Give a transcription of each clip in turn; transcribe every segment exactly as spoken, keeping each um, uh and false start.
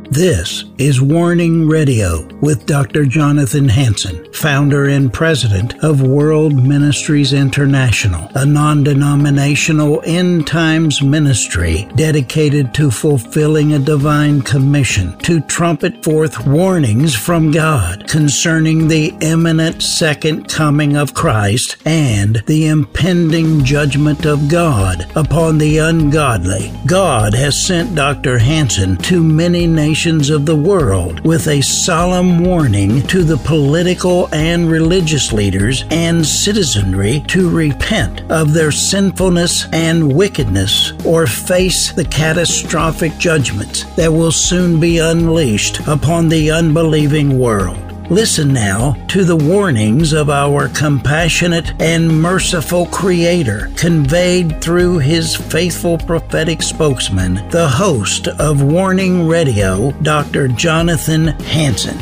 This is Warning Radio with Doctor Jonathan Hansen, founder and president of World Ministries International, a non-denominational end times ministry dedicated to fulfilling a divine commission to trumpet forth warnings from God concerning the imminent second coming of Christ and the impending judgment of God upon the ungodly. God has sent Doctor Hansen to many nations of the world with a solemn warning to the political and religious leaders and citizenry to repent of their sinfulness and wickedness or face the catastrophic judgments that will soon be unleashed upon the unbelieving world. Listen now to the warnings of our compassionate and merciful Creator, conveyed through His faithful prophetic spokesman, the host of Warning Radio, Doctor Jonathan Hansen.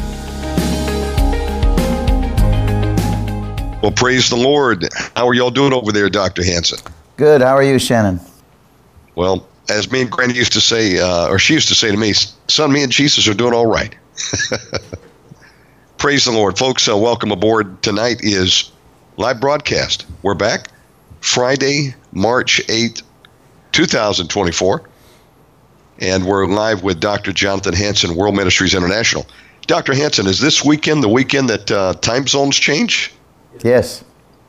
Well, praise the Lord. How are y'all doing over there, Doctor Hansen? Good. How are you, Shannon? Well, as me and Granny used to say, uh, or she used to say to me, son, me and Jesus are doing all right. Praise the Lord. Folks, uh, welcome aboard. Tonight is live broadcast. We're back Friday, March eighth, twenty twenty-four. And we're live with Doctor Jonathan Hansen, World Ministries International. Doctor Hansen, is this weekend the weekend that uh, time zones change? Yes.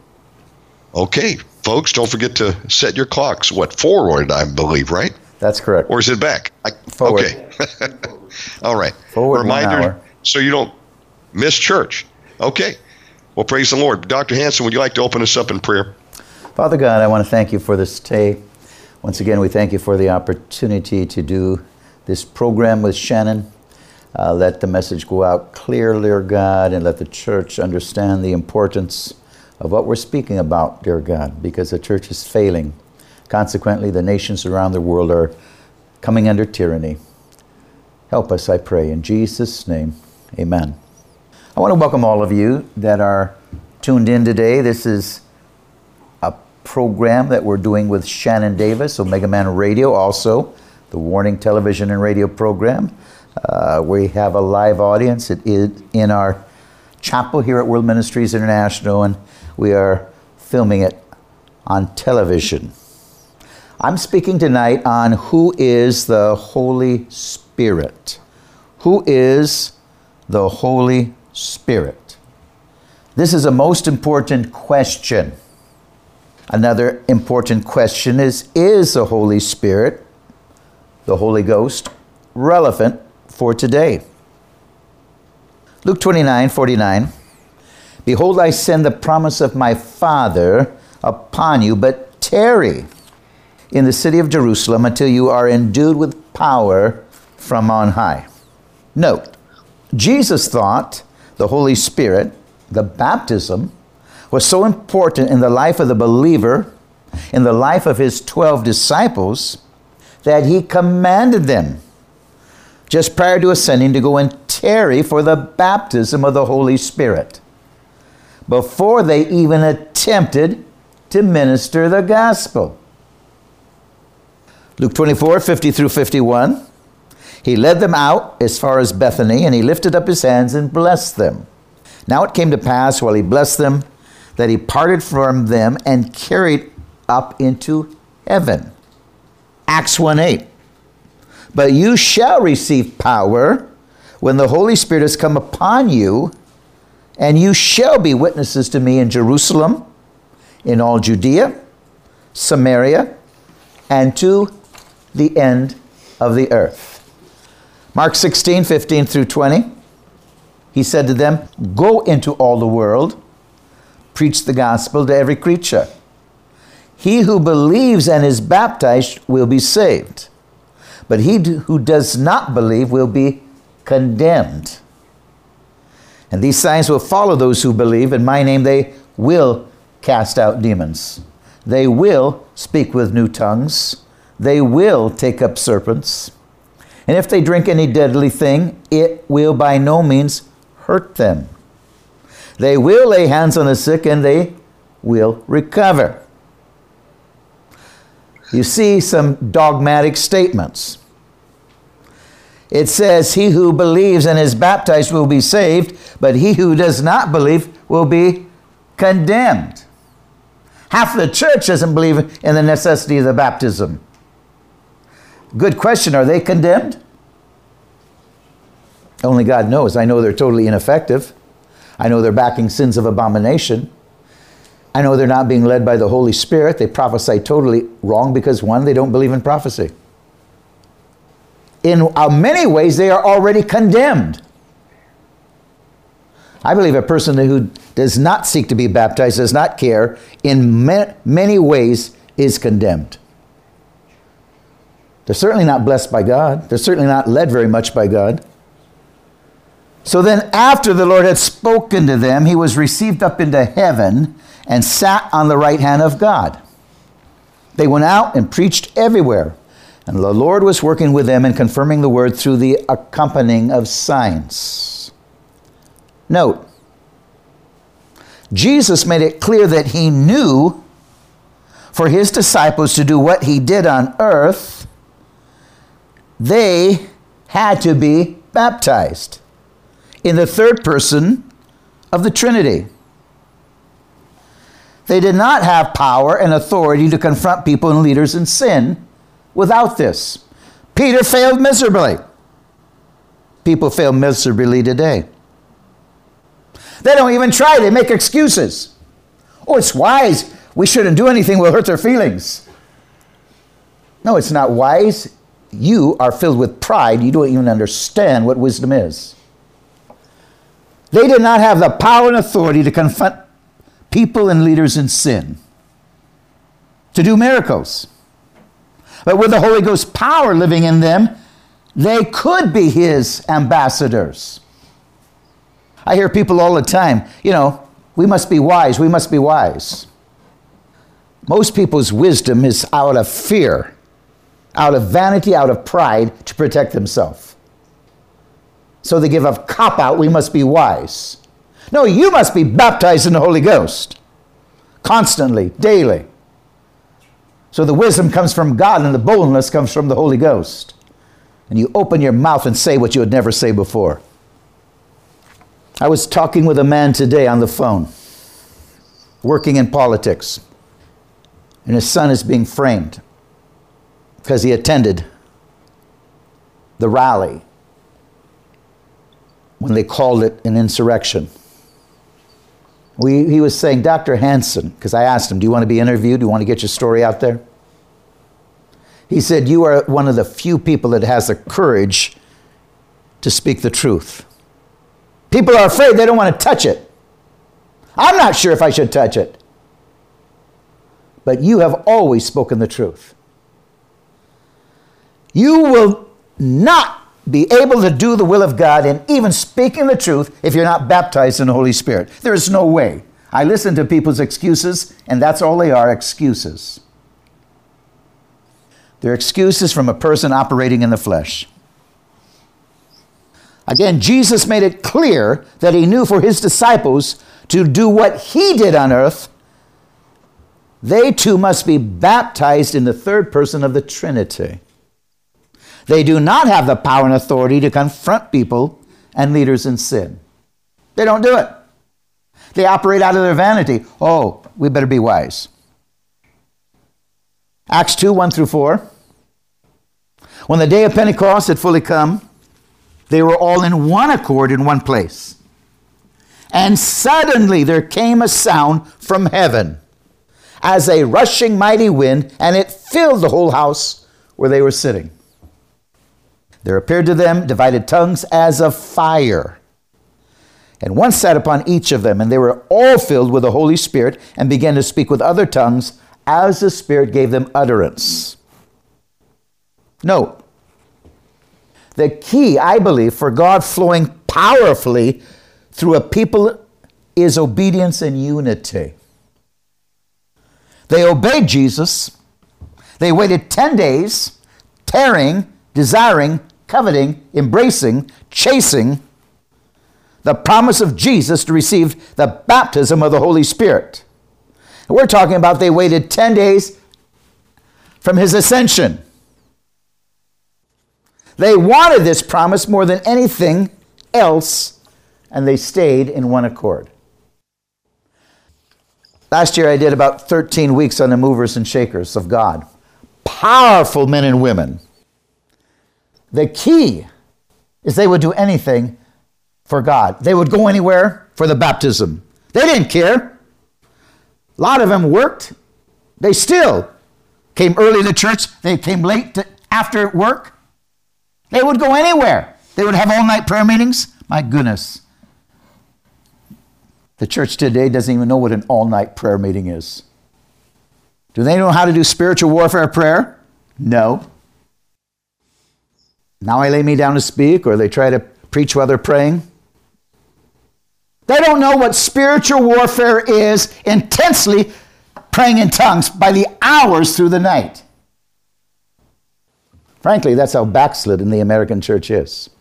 Okay, folks, don't forget to set your clocks. What, forward, I believe, right? That's correct. Or is it back? I, Forward. Okay. All right. Forward Reminder, one hour. so you don't miss church. Okay. Well, praise the Lord. Doctor Hansen, would you like to open us up in prayer? Father God, I want to thank you for this day. Once again, we thank you for the opportunity to do this program with Shannon. Uh, let the message go out clearly, dear God, and let the church understand the importance of what we're speaking about, dear God, because the church is failing. Consequently, the nations around the world are coming under tyranny. Help us, I pray, in Jesus' name. Amen. I want to welcome all of you that are tuned in today. This is a program that we're doing with Shannon Davis, Omega Man Radio, also the Warning Television and Radio program. Uh, we have a live audience. It is in our chapel here at World Ministries International, and we are filming it on television. I'm speaking tonight on who is the Holy Spirit. Who is the Holy Spirit? This is a most important question. Another important question is, is the Holy Spirit, the Holy Ghost, relevant for today? Luke twenty-nine forty-nine. Behold, I send the promise of my Father upon you, but tarry in the city of Jerusalem until you are endued with power from on high. Note, Jesus thought the Holy Spirit, the baptism, was so important in the life of the believer, in the life of his twelve disciples, that he commanded them, just prior to ascending, to go and tarry for the baptism of the Holy Spirit, before they even attempted to minister the gospel. Luke twenty-four fifty through fifty-one. He led them out as far as Bethany, and he lifted up his hands and blessed them. Now it came to pass, while he blessed them, that he parted from them and carried up into heaven. Acts one eight. But you shall receive power when the Holy Spirit has come upon you, and you shall be witnesses to me in Jerusalem, in all Judea, Samaria, and to the end of the earth. Mark sixteen fifteen through twenty. He said to them, go into all the world, preach the gospel to every creature. He who believes and is baptized will be saved, but he who does not believe will be condemned. And these signs will follow those who believe. In my name they will cast out demons. They will speak with new tongues. They will take up serpents. And if they drink any deadly thing, it will by no means hurt them. They will lay hands on the sick and they will recover. You see some dogmatic statements. It says, he who believes and is baptized will be saved, but he who does not believe will be condemned. Half the church doesn't believe in the necessity of the baptism. Good question, are they condemned? Only God knows. I know they're totally ineffective. I know they're backing sins of abomination. I know they're not being led by the Holy Spirit. They prophesy totally wrong because, one, they don't believe in prophecy. In uh, many ways, they are already condemned. I believe a person who does not seek to be baptized, does not care, in ma- many ways is condemned. They're certainly not blessed by God. They're certainly not led very much by God. So then after the Lord had spoken to them, he was received up into heaven and sat on the right hand of God. They went out and preached everywhere. And the Lord was working with them and confirming the word through the accompanying of signs. Note, Jesus made it clear that he knew for his disciples to do what he did on earth, they had to be baptized in the third person of the Trinity. They did not have power and authority to confront people and leaders in sin without this. Peter failed miserably. People fail miserably today. They don't even try. They make excuses. Oh, it's wise. We shouldn't do anything. We'll hurt their feelings. No, it's not wise. You are filled with pride. You don't even understand what wisdom is. They did not have the power and authority to confront people and leaders in sin, to do miracles. But with the Holy Ghost power living in them, they could be his ambassadors. I hear people all the time, you know, we must be wise, we must be wise. Most people's wisdom is out of fear, out of vanity, out of pride to protect themselves. So they give a cop-out, we must be wise. No, you must be baptized in the Holy Ghost. Constantly, daily. So the wisdom comes from God and the boldness comes from the Holy Ghost. And you open your mouth and say what you would never say before. I was talking with a man today on the phone, working in politics. And his son is being framed because he attended the rally when they called it an insurrection. We, he was saying, Doctor Hansen, because I asked him, do you want to be interviewed? Do you want to get your story out there? He said, you are one of the few people that has the courage to speak the truth. People are afraid. They don't want to touch it. I'm not sure if I should touch it. But you have always spoken the truth. You will not be able to do the will of God and even speaking the truth if you're not baptized in the Holy Spirit. There is no way. I listen to people's excuses, and that's all they are, excuses. They're excuses from a person operating in the flesh. Again, Jesus made it clear that he knew for his disciples to do what he did on earth, they too must be baptized in the third person of the Trinity. They do not have the power and authority to confront people and leaders in sin. They don't do it. They operate out of their vanity. Oh, we better be wise. Acts two, one through four. When the day of Pentecost had fully come, they were all in one accord in one place. And suddenly there came a sound from heaven as a rushing mighty wind, and it filled the whole house where they were sitting. There appeared to them divided tongues as of fire. And one sat upon each of them, and they were all filled with the Holy Spirit and began to speak with other tongues as the Spirit gave them utterance. Note, the key, I believe, for God flowing powerfully through a people is obedience and unity. They obeyed Jesus. They waited ten days, tarrying, desiring, coveting, embracing, chasing the promise of Jesus to receive the baptism of the Holy Spirit. And we're talking about they waited ten days from his ascension. They wanted this promise more than anything else, and they stayed in one accord. Last year I did about thirteen weeks on the movers and shakers of God. Powerful men and women. The key is they would do anything for God. They would go anywhere for the baptism. They didn't care. A lot of them worked. They still came early to church. They came late to, after work. They would go anywhere. They would have all-night prayer meetings. My goodness. The church today doesn't even know what an all-night prayer meeting is. Do they know how to do spiritual warfare prayer? No. Now I lay me down to speak, or they try to preach while they're praying. They don't know what spiritual warfare is, intensely praying in tongues by the hours through the night. Frankly, that's how backslidden the American church is.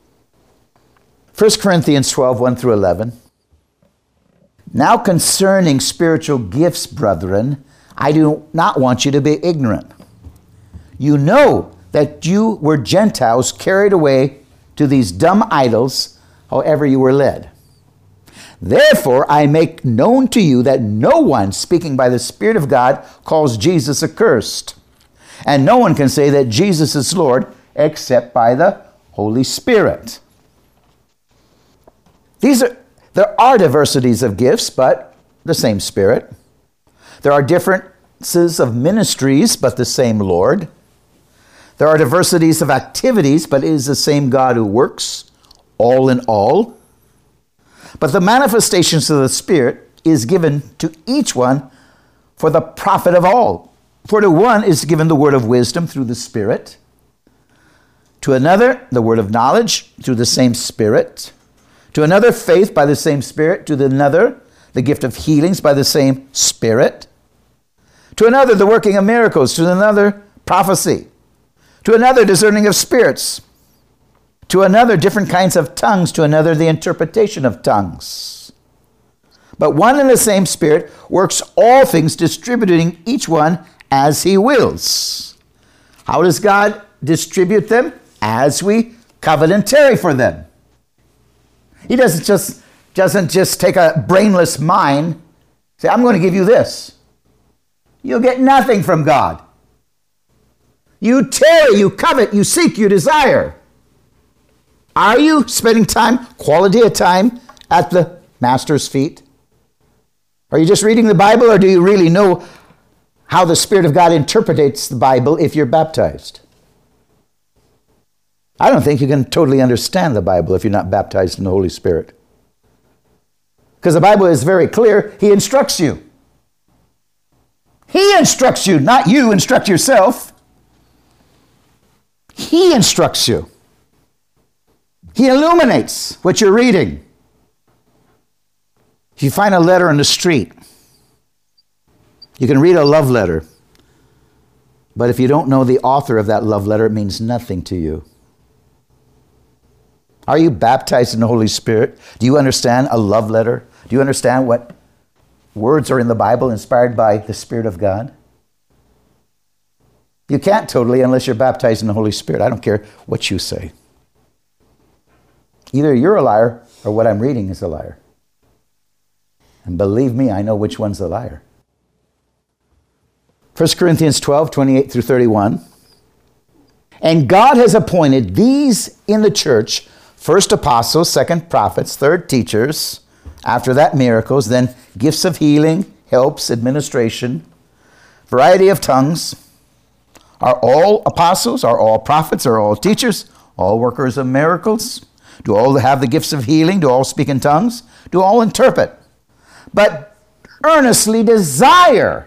First Corinthians twelve, one through eleven. Now concerning spiritual gifts, brethren, I do not want you to be ignorant. You know that you were Gentiles carried away to these dumb idols, however you were led. Therefore, I make known to you that no one speaking by the Spirit of God calls Jesus accursed. And no one can say that Jesus is Lord except by the Holy Spirit. These are, there are diversities of gifts, but the same Spirit. There are differences of ministries, but the same Lord. There are diversities of activities, but it is the same God who works all in all. But the manifestations of the Spirit is given to each one for the profit of all. For to one is given the word of wisdom through the Spirit, to another the word of knowledge through the same Spirit, to another faith by the same Spirit, to another the gift of healings by the same Spirit, to another the working of miracles, to another prophecy, to another discerning of spirits, to another different kinds of tongues, to another the interpretation of tongues. But one and the same Spirit works all things, distributing each one as he wills. How does God distribute them? As we covet and tarry for them. He doesn't just, doesn't just take a brainless mind, say, I'm going to give you this. You'll get nothing from God. You tarry, you covet, you seek, you desire. Are you spending time, quality of time, at the Master's feet? Are you just reading the Bible, or do you really know how the Spirit of God interprets the Bible if you're baptized? I don't think you can totally understand the Bible if you're not baptized in the Holy Spirit. Because the Bible is very clear. He instructs you. He instructs you, not you instruct yourself. He instructs you. He illuminates what you're reading. If you find a letter on the street, you can read a love letter, but if you don't know the author of that love letter, it means nothing to you. Are you baptized in the Holy Spirit? Do you understand a love letter? Do you understand what words are in the Bible inspired by the Spirit of God? You can't totally unless you're baptized in the Holy Spirit. I don't care what you say. Either you're a liar or what I'm reading is a liar. And believe me, I know which one's a liar. First Corinthians twelve, twenty-eight through thirty-one. And God has appointed these in the church, first apostles, second prophets, third teachers, after that miracles, then gifts of healing, helps, administration, variety of tongues. Are all apostles? Are all prophets? Are all teachers? All workers of miracles? Do all have the gifts of healing? Do all speak in tongues? Do all interpret? But earnestly desire.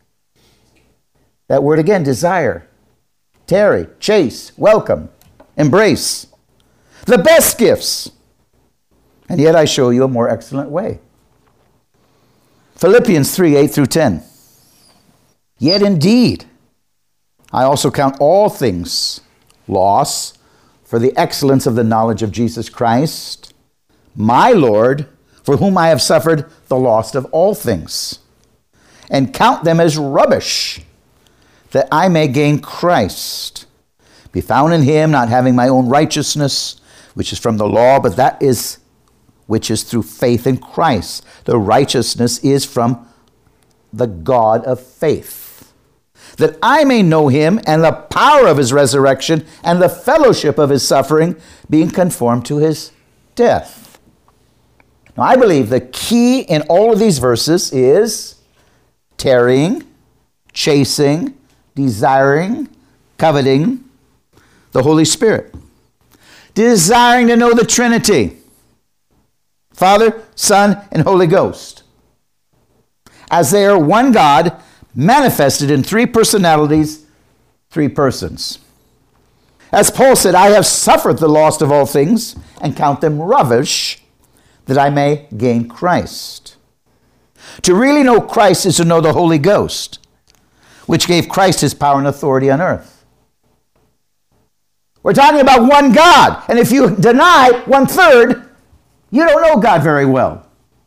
That word again, desire. Tarry, chase, welcome, embrace. The best gifts. And yet I show you a more excellent way. Philippians three, eight through ten. Yet indeed, I also count all things loss for the excellence of the knowledge of Jesus Christ, my Lord, for whom I have suffered the loss of all things, and count them as rubbish, that I may gain Christ, be found in him, not having my own righteousness, which is from the law, but that is which is through faith in Christ. The righteousness is from the God of faith, that I may know him and the power of his resurrection and the fellowship of his suffering, being conformed to his death. Now, I believe the key in all of these verses is tarrying, chasing, desiring, coveting the Holy Spirit. Desiring to know the Trinity, Father, Son, and Holy Ghost, as they are one God, manifested in three personalities, three persons. As Paul said, I have suffered the loss of all things and count them rubbish, that I may gain Christ. To really know Christ is to know the Holy Ghost, which gave Christ his power and authority on earth. We're talking about one God, and if you deny one third, you don't know God very well.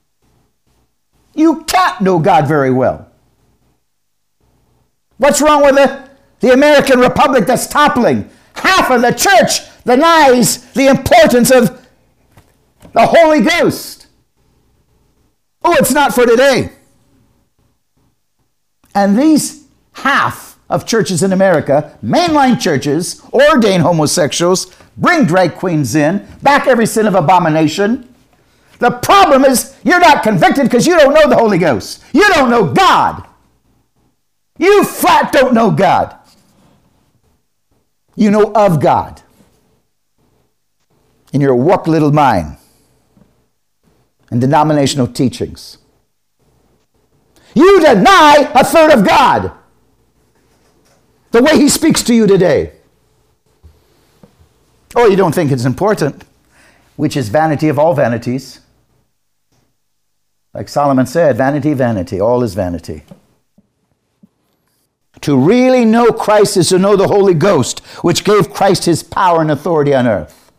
You can't know God very well. What's wrong with the, the American Republic that's toppling? Half of the church denies the importance of the Holy Ghost. Oh, it's not for today. And these half of churches in America, mainline churches, ordain homosexuals, bring drag queens in, back every sin of abomination. The problem is you're not convicted because you don't know the Holy Ghost. You don't know God. You flat don't know God. You know of God in your warped little mind and denominational teachings. You deny a third of God, the way he speaks to you today. Or you don't think it's important, which is vanity of all vanities. Like Solomon said, vanity, vanity, all is vanity. To really know Christ is to know the Holy Ghost, which gave Christ his power and authority on earth.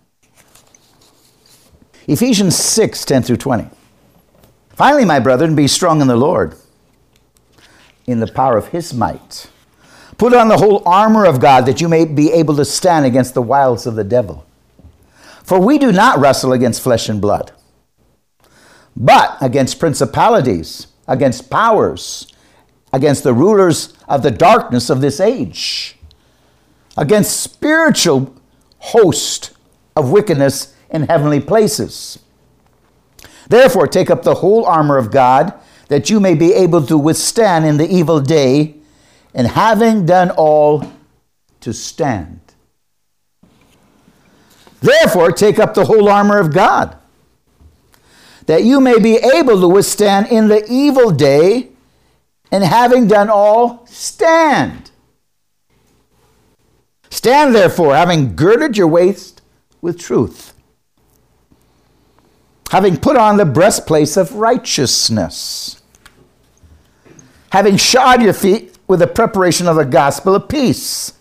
Ephesians six, ten through twenty. Finally, my brethren, be strong in the Lord, in the power of his might. Put on the whole armor of God, that you may be able to stand against the wiles of the devil. For we do not wrestle against flesh and blood, but against principalities, against powers, against the rulers of the darkness of this age, against spiritual host of wickedness in heavenly places. Therefore, take up the whole armor of God, that you may be able to withstand in the evil day, and having done all, to stand. Therefore, take up the whole armor of God, that you may be able to withstand in the evil day, and having done all, stand. Stand therefore, having girded your waist with truth, having put on the breastplate of righteousness, having shod your feet with the preparation of the gospel of peace.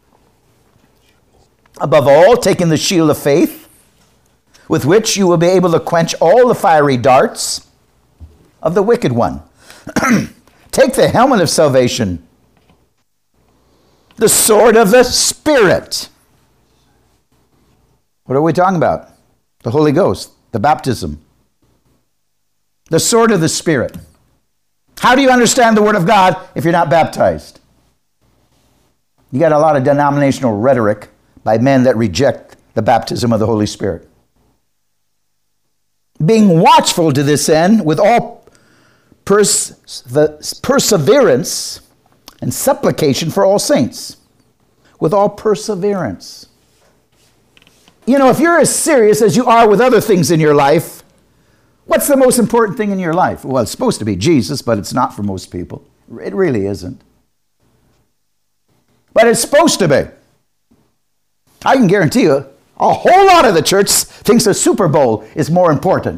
Above all, taking the shield of faith, with which you will be able to quench all the fiery darts of the wicked one. Take the helmet of salvation, the sword of the Spirit. What are we talking about? The Holy Ghost, the baptism. The sword of the Spirit. How do you understand the Word of God if you're not baptized? You got a lot of denominational rhetoric by men that reject the baptism of the Holy Spirit. Being watchful to this end with all Pers- the perseverance and supplication for all saints. With all perseverance. You know, if you're as serious as you are with other things in your life, what's the most important thing in your life? Well, it's supposed to be Jesus, but it's not for most people. It really isn't. But it's supposed to be. I can guarantee you, a whole lot of the church thinks the Super Bowl is more important.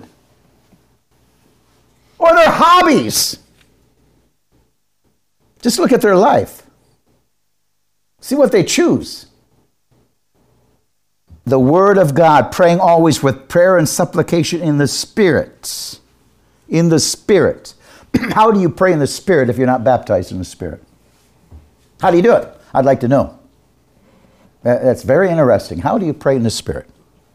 Or their hobbies. Just look at their life. See what they choose. The Word of God, praying always with prayer and supplication in the Spirit. In the Spirit. How do you pray in the Spirit if you're not baptized in the Spirit? How do you do it? I'd like to know. That's very interesting. How do you pray in the Spirit?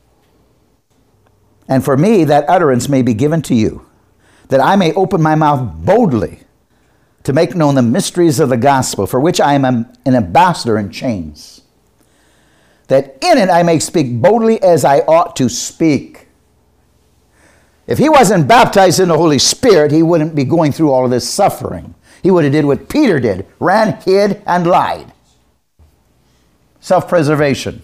And for me, that utterance may be given to you, that I may open my mouth boldly to make known the mysteries of the gospel, for which I am an ambassador in chains, that in it I may speak boldly as I ought to speak. If he wasn't baptized in the Holy Spirit, he wouldn't be going through all of this suffering. He would have did what Peter did, ran, hid, and lied. Self-preservation.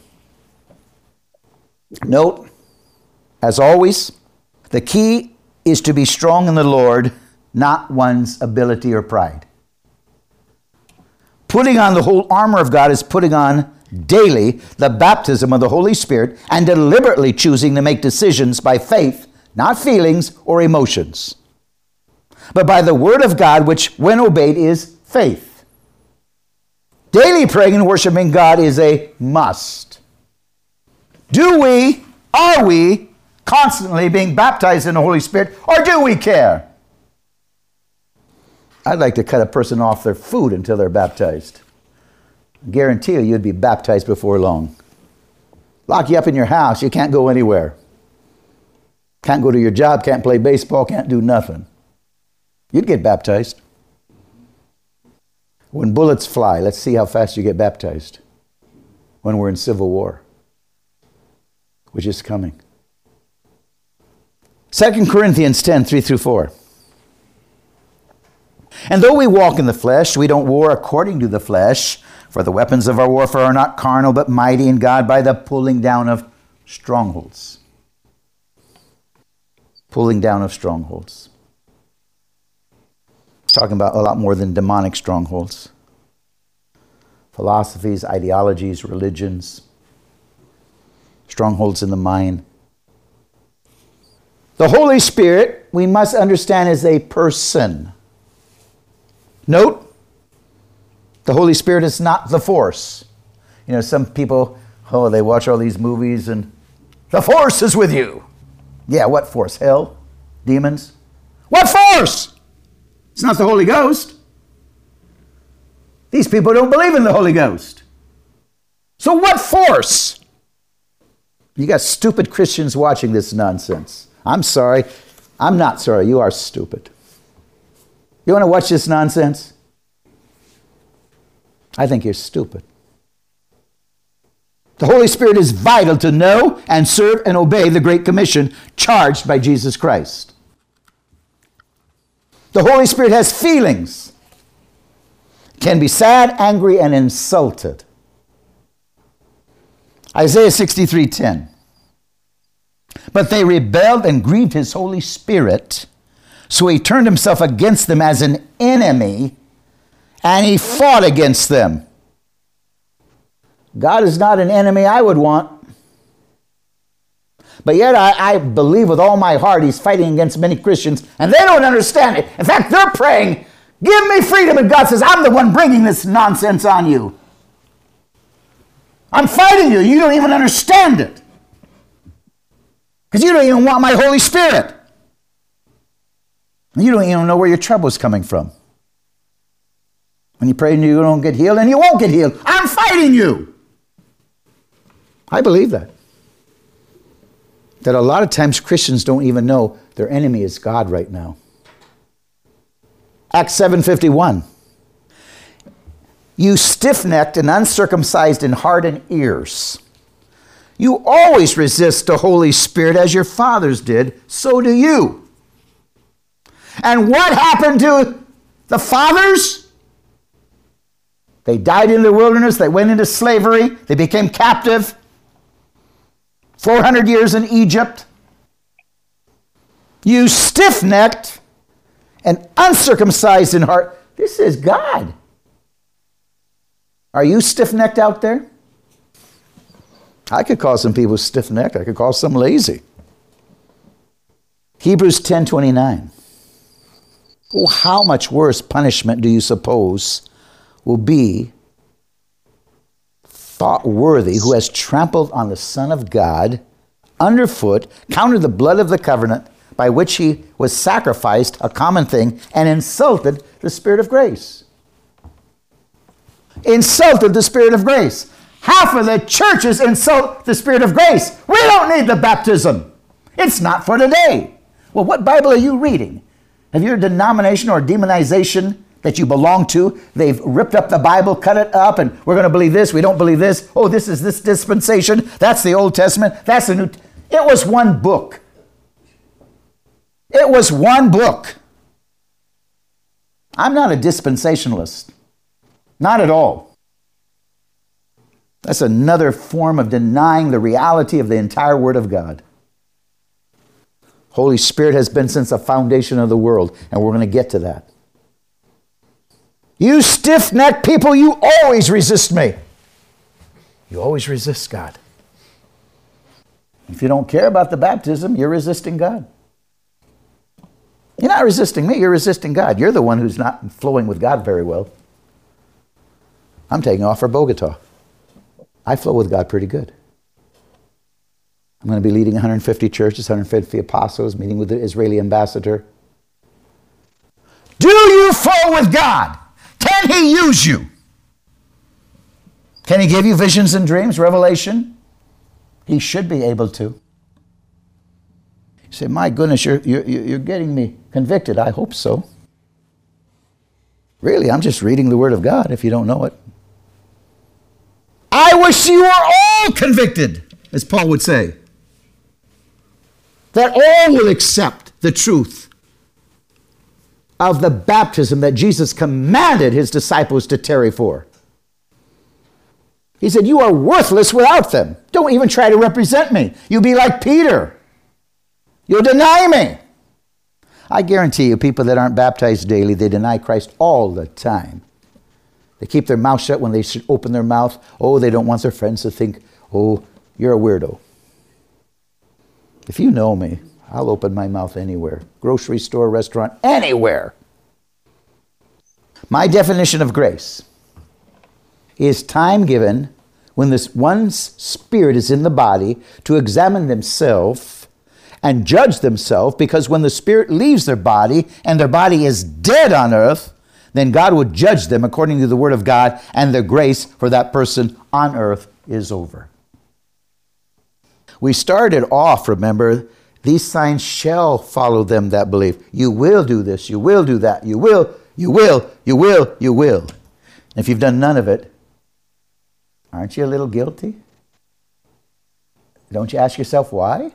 Note, as always, the key is to be strong in the Lord, not one's ability or pride. Putting on the whole armor of God is putting on daily the baptism of the Holy Spirit and deliberately choosing to make decisions by faith, not feelings or emotions, but by the Word of God, which, when obeyed, is faith. Daily praying and worshiping God is a must. Do we, are we, constantly being baptized in the Holy Spirit, or do we care? I'd like to cut a person off their food until they're baptized. I guarantee you, you'd be baptized before long. Lock you up in your house, you can't go anywhere. Can't go to your job, can't play baseball, can't do nothing. You'd get baptized. When bullets fly, let's see how fast you get baptized. When we're in civil war, which is coming. Second Corinthians ten, three through four. And though we walk in the flesh, we don't war according to the flesh, for the weapons of our warfare are not carnal, but mighty in God by the pulling down of strongholds. Pulling down of strongholds. Talking about a lot more than demonic strongholds. Philosophies, ideologies, religions. Strongholds in the mind. The Holy Spirit, we must understand, is a person. Note, the Holy Spirit is not the force. You know, some people, oh, they watch all these movies and the force is with you. Yeah, what force? Hell? Demons? What force? It's not the Holy Ghost. These people don't believe in the Holy Ghost. So what force? You got stupid Christians watching this nonsense. I'm sorry. I'm not sorry. You are stupid. You want to watch this nonsense? I think you're stupid. The Holy Spirit is vital to know and serve and obey the Great Commission charged by Jesus Christ. The Holy Spirit has feelings. Can be sad, angry, and insulted. Isaiah sixty-three ten. But they rebelled and grieved his Holy Spirit, so he turned himself against them as an enemy, and he fought against them. God is not an enemy I would want. But yet I, I believe with all my heart he's fighting against many Christians, and they don't understand it. In fact, they're praying, give me freedom, and God says, I'm the one bringing this nonsense on you. I'm fighting you. You don't even understand it. Because you don't even want my Holy Spirit. You don't even know where your trouble is coming from. When you pray and you don't get healed, and you won't get healed. I'm fighting you. I believe that. That a lot of times Christians don't even know their enemy is God right now. Acts seven fifty-one. You stiff-necked and uncircumcised in heart and ears. You always resist the Holy Spirit as your fathers did, so do you. And what happened to the fathers? They died in the wilderness, they went into slavery, they became captive. four hundred years in Egypt. You stiff-necked and uncircumcised in heart. This is God. Are you stiff-necked out there? I could call some people stiff-necked. I could call some lazy. Hebrews ten twenty-nine. Oh, how much worse punishment do you suppose will be thought worthy who has trampled on the Son of God underfoot, counted the blood of the covenant by which he was sacrificed, a common thing, and insulted the Spirit of grace. Insulted the Spirit of grace. Half of the churches insult the Spirit of grace. We don't need the baptism. It's not for today. Well, what Bible are you reading? Have your denomination or demonization that you belong to, they've ripped up the Bible, cut it up, and we're going to believe this, we don't believe this. Oh, this is this dispensation. That's the Old Testament. That's the New. It was one book. It was one book. I'm not a dispensationalist. Not at all. That's another form of denying the reality of the entire Word of God. Holy Spirit has been since the foundation of the world, and we're going to get to that. You stiff-necked people, you always resist me. You always resist God. If you don't care about the baptism, you're resisting God. You're not resisting me, you're resisting God. You're the one who's not flowing with God very well. I'm taking off for Bogota. I flow with God pretty good. I'm going to be leading one hundred fifty churches, one hundred fifty apostles, meeting with the Israeli ambassador. Do you flow with God? Can He use you? Can He give you visions and dreams, revelation? He should be able to. You say, my goodness, you're, you're, you're getting me convicted. I hope so. Really, I'm just reading the Word of God if you don't know it. I wish you were all convicted, as Paul would say. That all will accept the truth of the baptism that Jesus commanded His disciples to tarry for. He said, you are worthless without them. Don't even try to represent me. You'll be like Peter. You'll deny me. I guarantee you, people that aren't baptized daily, they deny Christ all the time. They keep their mouth shut when they should open their mouth. Oh, they don't want their friends to think, oh, you're a weirdo. If you know me, I'll open my mouth anywhere. Grocery store, restaurant, anywhere. My definition of grace is time given when this one's spirit is in the body to examine themselves and judge themselves, because when the spirit leaves their body and their body is dead on earth, then God would judge them according to the Word of God, and the grace for that person on earth is over. We started off, remember, these signs shall follow them that believe. You will do this, you will do that, you will, you will, you will, you will. And if you've done none of it, aren't you a little guilty? Don't you ask yourself why?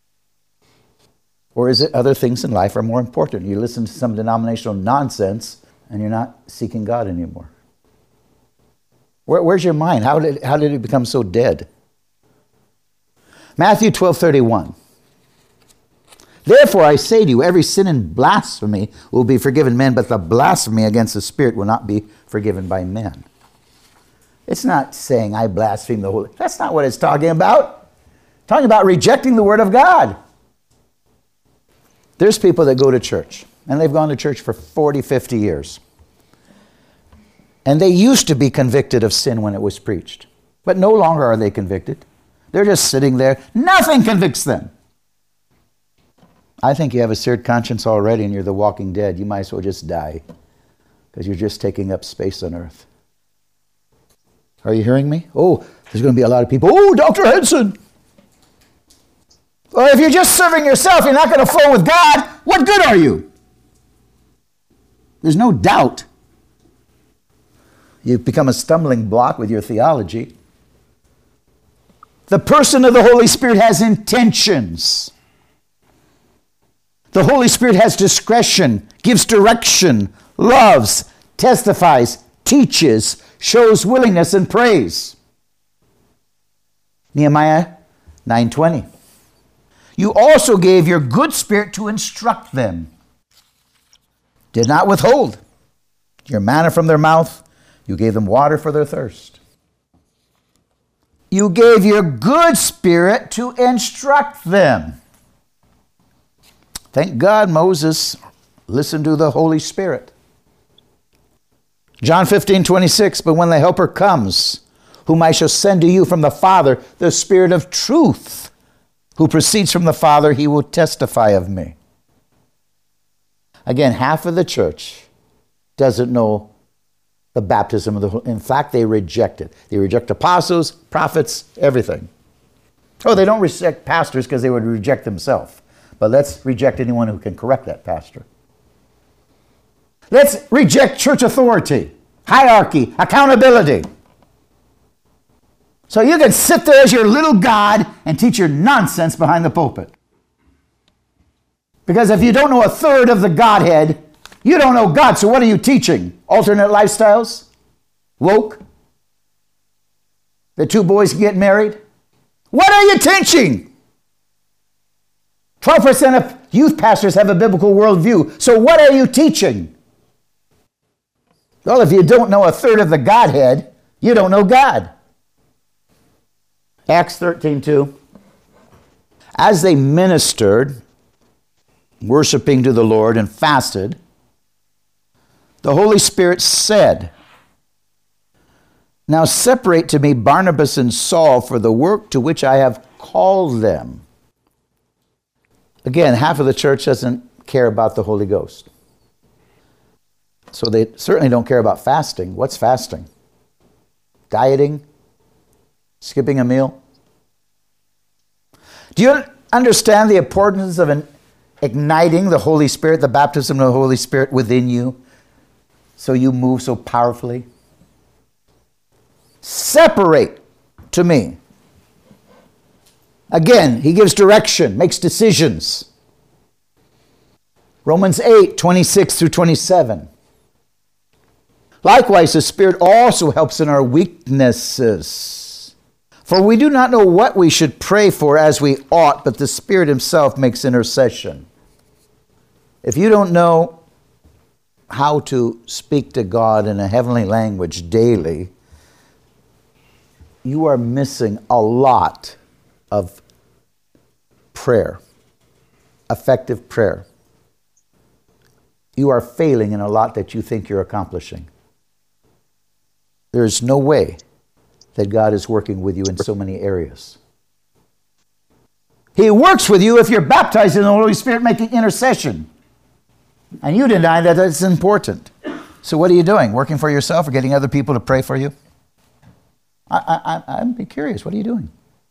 Or is it other things in life are more important? You listen to some denominational nonsense and you're not seeking God anymore. Where, where's your mind? How did, how did it become so dead? Matthew twelve thirty-one. Therefore I say to you, every sin and blasphemy will be forgiven men, but the blasphemy against the Spirit will not be forgiven by men. It's not saying I blaspheme the Holy. That's not what it's talking about. It's talking about rejecting the Word of God. There's people that go to church, and they've gone to church for forty, fifty years. And they used to be convicted of sin when it was preached. But no longer are they convicted. They're just sitting there. Nothing convicts them. I think you have a seared conscience already and you're the walking dead. You might as well just die, because you're just taking up space on earth. Are you hearing me? Oh, there's going to be a lot of people. Oh, Doctor Henson. Well, if you're just serving yourself, you're not going to flow with God. What good are you? There's no doubt. You've become a stumbling block with your theology. The person of the Holy Spirit has intentions. The Holy Spirit has discretion, gives direction, loves, testifies, teaches, shows willingness and praise. Nehemiah nine twenty. You also gave your good spirit to instruct them. Did not withhold your manna from their mouth. You gave them water for their thirst. You gave your good spirit to instruct them. Thank God Moses listened to the Holy Spirit. John fifteen twenty-six, but when the Helper comes, whom I shall send to you from the Father, the Spirit of truth, who proceeds from the Father, he will testify of me. Again, half of the church doesn't know the baptism of the Holy. In fact, they reject it. They reject apostles, prophets, everything. Oh, they don't reject pastors because they would reject themselves. But let's reject anyone who can correct that pastor. Let's reject church authority, hierarchy, accountability. So you can sit there as your little God and teach your nonsense behind the pulpit. Because if you don't know a third of the Godhead, you don't know God. So what are you teaching? Alternate lifestyles? Woke? The two boys get married? What are you teaching? twelve percent of youth pastors have a biblical worldview. So what are you teaching? Well, if you don't know a third of the Godhead, you don't know God. Acts thirteen two. As they ministered, worshiping to the Lord, and fasted, the Holy Spirit said, "Now separate to me Barnabas and Saul for the work to which I have called them." Again, half of the church doesn't care about the Holy Ghost. So they certainly don't care about fasting. What's fasting? Dieting? Skipping a meal? Do you understand the importance of an igniting the Holy Spirit, the baptism of the Holy Spirit within you, so you move so powerfully? Separate to me. Again, he gives direction, makes decisions. Romans eight, twenty-six through twenty-seven. Likewise, the Spirit also helps in our weaknesses. For we do not know what we should pray for as we ought, but the Spirit himself makes intercession. If you don't know how to speak to God in a heavenly language daily, you are missing a lot of prayer, effective prayer. You are failing in a lot that you think you're accomplishing. There's no way that God is working with you in so many areas. He works with you if you're baptized in the Holy Spirit making intercession. And you deny that it's important. So what are you doing? Working for yourself or getting other people to pray for you? I, I, I'm curious. What are you doing?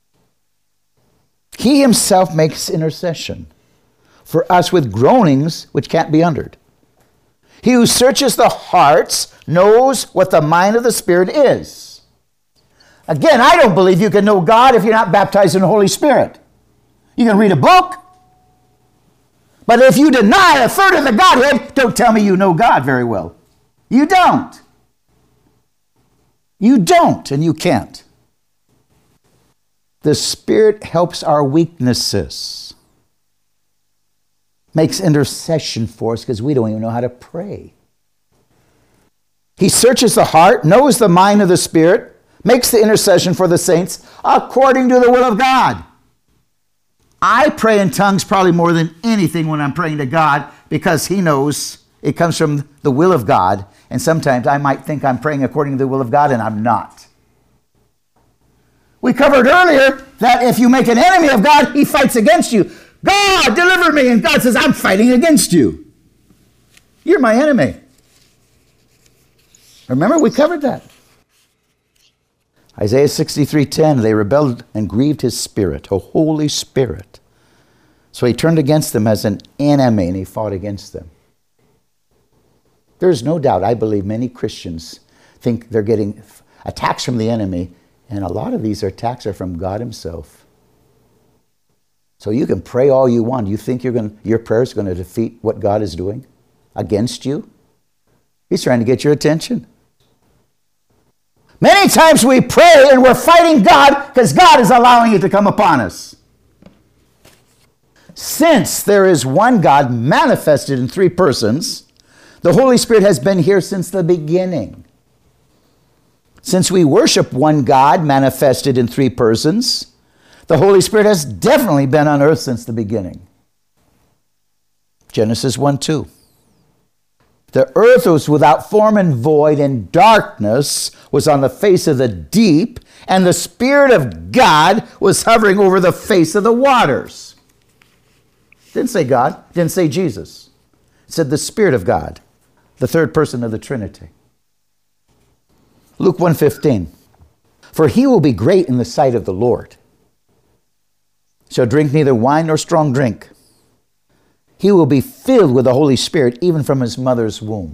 He himself makes intercession for us with groanings which can't be uttered. He who searches the hearts knows what the mind of the Spirit is. Again, I don't believe you can know God if you're not baptized in the Holy Spirit. You can read a book, but if you deny a third of the Godhead, don't tell me you know God very well. You don't. You don't, and you can't. The Spirit helps our weaknesses, makes intercession for us because we don't even know how to pray. He searches the heart, knows the mind of the Spirit, makes the intercession for the saints according to the will of God. I pray in tongues probably more than anything when I'm praying to God because he knows it comes from the will of God. And sometimes I might think I'm praying according to the will of God and I'm not. We covered earlier that if you make an enemy of God, he fights against you. God, deliver me. And God says, I'm fighting against you. You're my enemy. Remember, we covered that. Isaiah sixty-three ten, they rebelled and grieved his spirit, a Holy Spirit. So he turned against them as an enemy and he fought against them. There's no doubt, I believe many Christians think they're getting attacks from the enemy, and a lot of these attacks are from God himself. So you can pray all you want. You think you're going, your prayer is going to defeat what God is doing against you? He's trying to get your attention. Many times we pray and we're fighting God because God is allowing it to come upon us. Since there is one God manifested in three persons, the Holy Spirit has been here since the beginning. Since we worship one God manifested in three persons, the Holy Spirit has definitely been on earth since the beginning. Genesis one two. The earth was without form and void, and darkness was on the face of the deep, and the Spirit of God was hovering over the face of the waters. Didn't say God, didn't say Jesus. It said the Spirit of God, the third person of the Trinity. Luke one fifteen. For he will be great in the sight of the Lord. Shall drink neither wine nor strong drink. He will be filled with the Holy Spirit even from his mother's womb.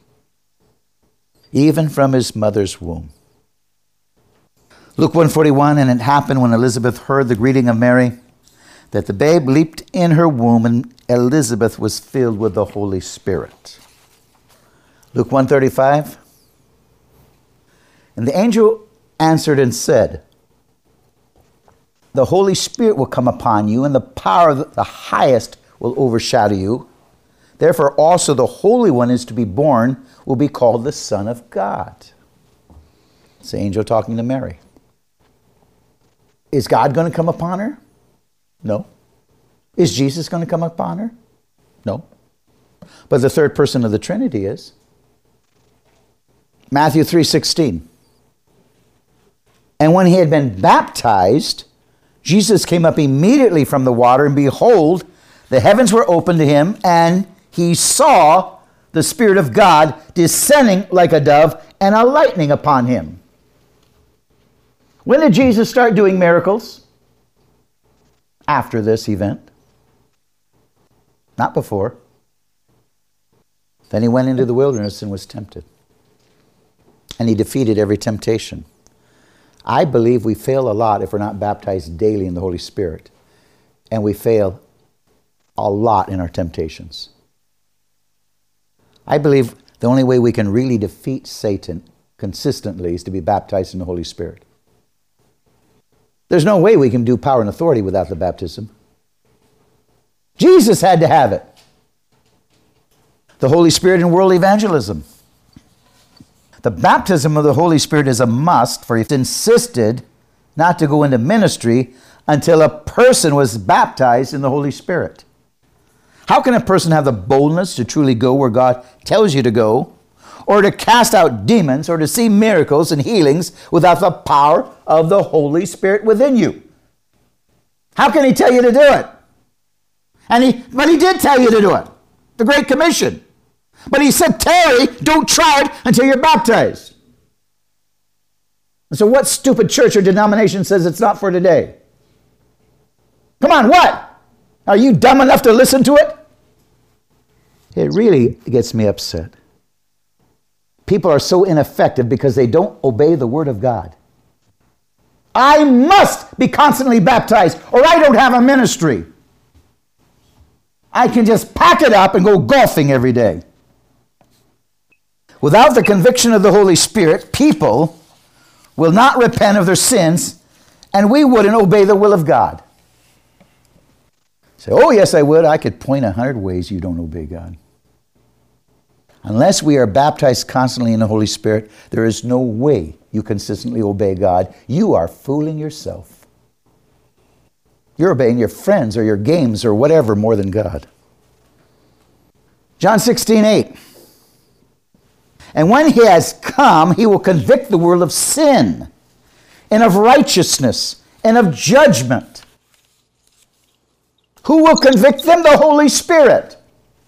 Even from his mother's womb. Luke one forty-one, and it happened when Elizabeth heard the greeting of Mary, that the babe leaped in her womb, and Elizabeth was filled with the Holy Spirit. Luke one thirty-five. And the angel answered and said, the Holy Spirit will come upon you, and the power of the highest will overshadow you. Therefore also the Holy One is to be born will be called the Son of God. It's the angel talking to Mary. Is God going to come upon her? No. Is Jesus going to come upon her? No. But the third person of the Trinity is. Matthew three sixteen. And when he had been baptized, Jesus came up immediately from the water, and behold, the heavens were opened to him, and he saw the Spirit of God descending like a dove and alighting upon him. When did Jesus start doing miracles? After this event. Not before. Then he went into the wilderness and was tempted. And he defeated every temptation. I believe we fail a lot if we're not baptized daily in the Holy Spirit. And we fail a lot in our temptations. I believe the only way we can really defeat Satan consistently is to be baptized in the Holy Spirit. There's no way we can do power and authority without the baptism. Jesus had to have it. The Holy Spirit in world evangelism. The baptism of the Holy Spirit is a must, for he insisted not to go into ministry until a person was baptized in the Holy Spirit. How can a person have the boldness to truly go where God tells you to go, or to cast out demons, or to see miracles and healings without the power of the Holy Spirit within you? How can he tell you to do it? And he, but he did tell you to do it. The Great Commission. But he said, tarry, don't try it until you're baptized. And so what stupid church or denomination says it's not for today? Come on, what? Are you dumb enough to listen to it? It really gets me upset. People are so ineffective because they don't obey the Word of God. I must be constantly baptized or I don't have a ministry. I can just pack it up and go golfing every day. Without the conviction of the Holy Spirit, people will not repent of their sins, and we wouldn't obey the will of God. Say, oh yes I would. I could point a hundred ways you don't obey God. Unless we are baptized constantly in the Holy Spirit, there is no way you consistently obey God. You are fooling yourself. You're obeying your friends or your games or whatever more than God. John sixteen eight. And when he has come, he will convict the world of sin and of righteousness and of judgment. Who will convict them? The Holy Spirit.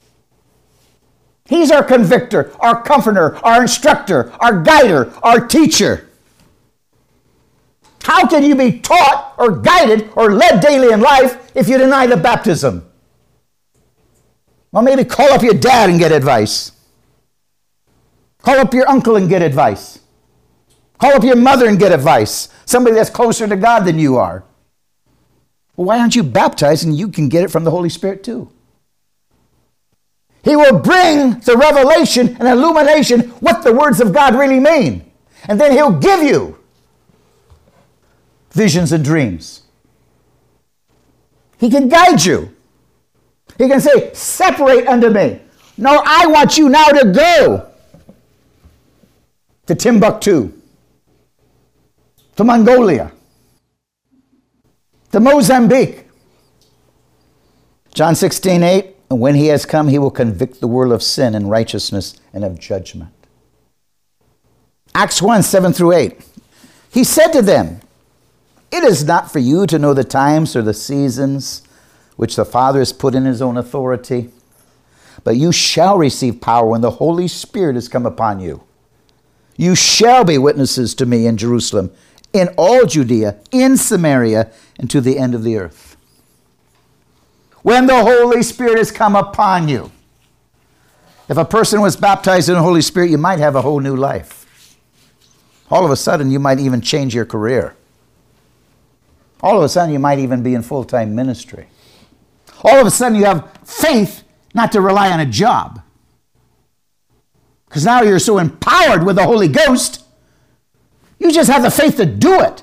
He's our convictor, our comforter, our instructor, our guider, our teacher. How can you be taught or guided or led daily in life if you deny the baptism? Well, maybe call up your dad and get advice. Call up your uncle and get advice. Call up your mother and get advice. Somebody that's closer to God than you are. Well, why aren't you baptized and you can get it from the Holy Spirit too? He will bring the revelation and illumination what the words of God really mean. And then he'll give you visions and dreams. He can guide you. He can say, separate unto me. No, I want you now to go to Timbuktu, to Mongolia, to Mozambique. John sixteen eight, and when he has come, he will convict the world of sin and righteousness and of judgment. Acts one, seven through eight. He said to them, it is not for you to know the times or the seasons which the Father has put in his own authority, but you shall receive power when the Holy Spirit has come upon you. You shall be witnesses to me in Jerusalem, in all Judea, in Samaria, and to the end of the earth. When the Holy Spirit has come upon you, if a person was baptized in the Holy Spirit, you might have a whole new life. All of a sudden, you might even change your career. All of a sudden, you might even be in full-time ministry. All of a sudden, you have faith not to rely on a job. Because now you're so empowered with the Holy Ghost, you just have the faith to do it.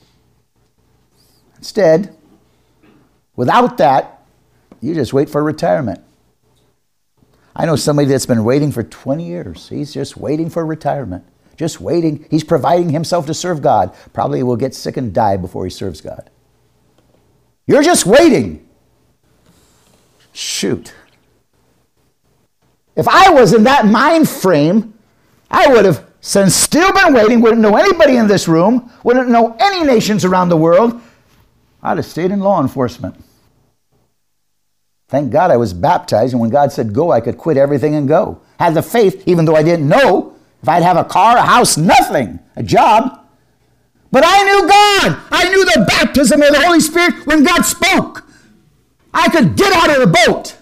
Instead, without that, you just wait for retirement. I know somebody that's been waiting for twenty years. He's just waiting for retirement. Just waiting. He's providing himself to serve God. Probably will get sick and die before he serves God. You're just waiting. Shoot. If I was in that mind frame, I would have since still been waiting, wouldn't know anybody in this room, wouldn't know any nations around the world. I'd have stayed in law enforcement. Thank God I was baptized, and when God said go, I could quit everything and go. Had the faith, even though I didn't know if I'd have a car, a house, nothing, a job. But I knew God. I knew the baptism of the Holy Spirit when God spoke. I could get out of the boat.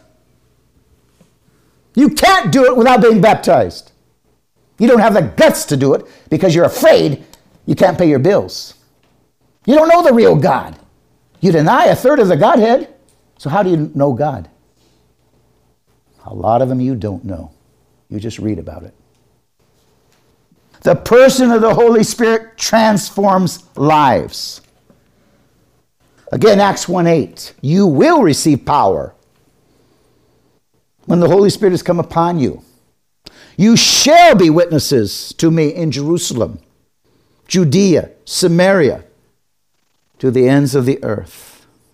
You can't do it without being baptized. You don't have the guts to do it because you're afraid you can't pay your bills. You don't know the real God. You deny a third of the Godhead. So how do you know God? A lot of them you don't know. You just read about it. The person of the Holy Spirit transforms lives. Again, Acts one eight. You will receive power when the Holy Spirit has come upon you. You shall be witnesses to me in Jerusalem, Judea, Samaria, to the ends of the earth.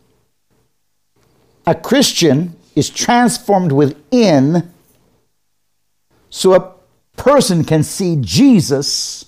A Christian is transformed within so a person can see Jesus'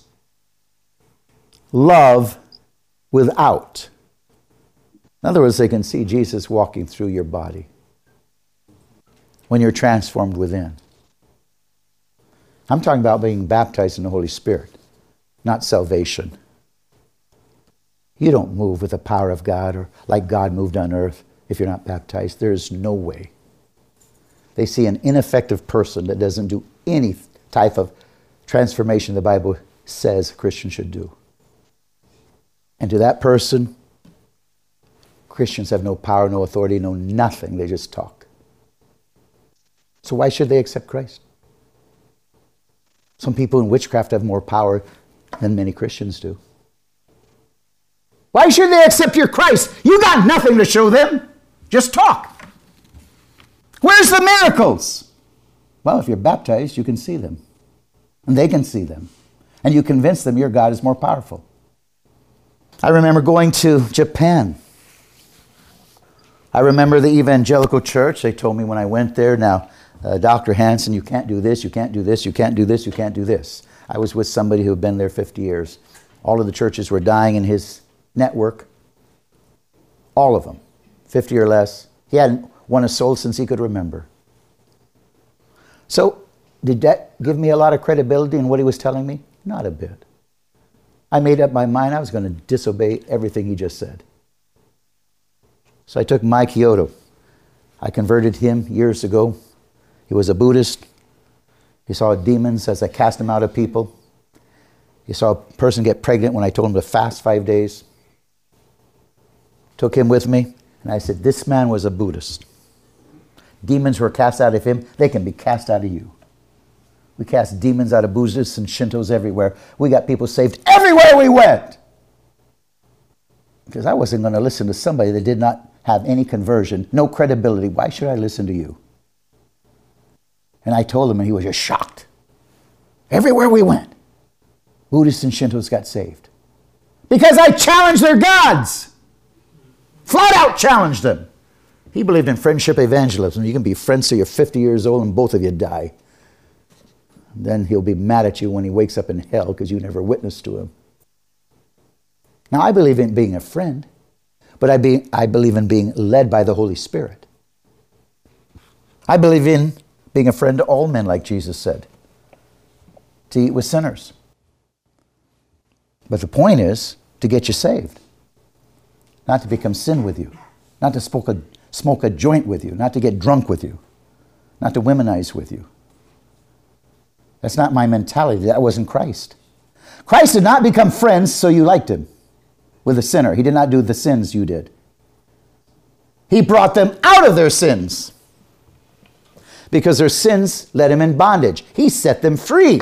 love without. In other words, they can see Jesus walking through your body when you're transformed within. I'm talking about being baptized in the Holy Spirit, not salvation. You don't move with the power of God or like God moved on earth if you're not baptized. There's no way. They see an ineffective person that doesn't do any type of transformation the Bible says a Christian should do. And to that person, Christians have no power, no authority, no nothing. They just talk. So why should they accept Christ? Some people in witchcraft have more power than many Christians do. Why should they accept your Christ? You got nothing to show them. Just talk. Where's the miracles? Well, if you're baptized, you can see them. And they can see them. And you convince them your God is more powerful. I remember going to Japan. I remember the evangelical church. They told me when I went there, now, uh, Doctor Hansen, you can't do this, you can't do this, you can't do this, you can't do this. I was with somebody who had been there fifty years. All of the churches were dying in his network. All of them. fifty or less. He hadn't won a soul since he could remember. So, did that give me a lot of credibility in what he was telling me? Not a bit. I made up my mind I was going to disobey everything he just said. So I took Mike Kyoto. I converted him years ago. He was a Buddhist. He saw demons as I cast them out of people. He saw a person get pregnant when I told him to fast five days. Took him with me, and I said, this man was a Buddhist. Demons were cast out of him. They can be cast out of you. We cast demons out of Buddhists and Shintos everywhere. We got people saved everywhere we went. Because I wasn't going to listen to somebody that did not have any conversion, no credibility. Why should I listen to you? And I told him, and he was just shocked. Everywhere we went, Buddhists and Shintos got saved. Because I challenged their gods. Flat out challenged them. He believed in friendship evangelism. You can be friends till you're fifty years old and both of you die. And then he'll be mad at you when he wakes up in hell because you never witnessed to him. Now, I believe in being a friend, but I, be, I believe in being led by the Holy Spirit. I believe in being a friend to all men, like Jesus said, to eat with sinners. But the point is to get you saved, not to become sin with you, not to smoke a, smoke a joint with you, not to get drunk with you, not to womanize with you. That's not my mentality. That wasn't Christ. Christ did not become friends so you liked him with a sinner. He did not do the sins you did. He brought them out of their sins because their sins led him in bondage. He set them free.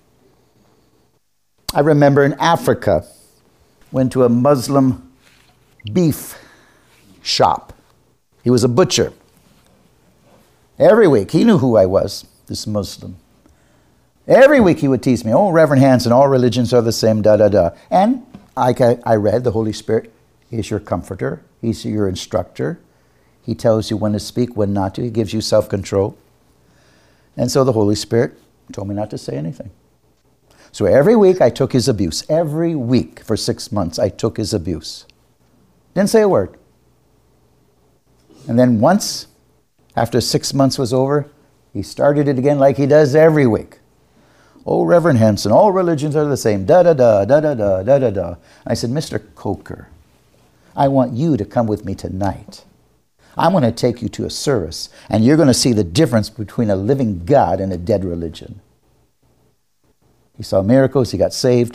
I remember in Africa, went to a Muslim beef shop. He was a butcher. Every week, he knew who I was, this Muslim. Every week he would tease me, oh, Reverend Hansen, all religions are the same, da, da, da. And I, I read the Holy Spirit is your comforter. He's your instructor. He tells you when to speak, when not to. He gives you self-control. And so the Holy Spirit told me not to say anything. So every week I took his abuse. Every week for six months I took his abuse. Didn't say a word. And then once, after six months was over, he started it again like he does every week. Oh, Reverend Hansen, all religions are the same. Da-da-da, da-da-da, da-da-da. I said, Mister Coker, I want you to come with me tonight. I'm going to take you to a service, and you're going to see the difference between a living God and a dead religion. He saw miracles. He got saved.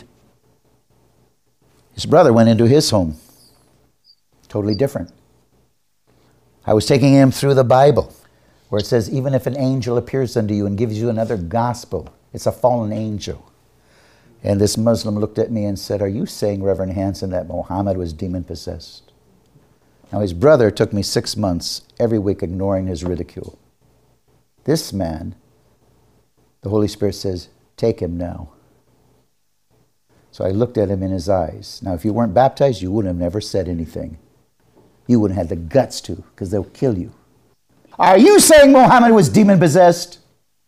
His brother went into his home. Totally different. I was taking him through the Bible, where it says, even if an angel appears unto you and gives you another gospel, it's a fallen angel. And this Muslim looked at me and said, are you saying, Reverend Hansen, that Muhammad was demon-possessed? Now, his brother took me six months, every week ignoring his ridicule. This man, the Holy Spirit says, take him now. So I looked at him in his eyes. Now, if you weren't baptized, you wouldn't have never said anything. You wouldn't have the guts to, because they'll kill you. Are you saying Muhammad was demon-possessed?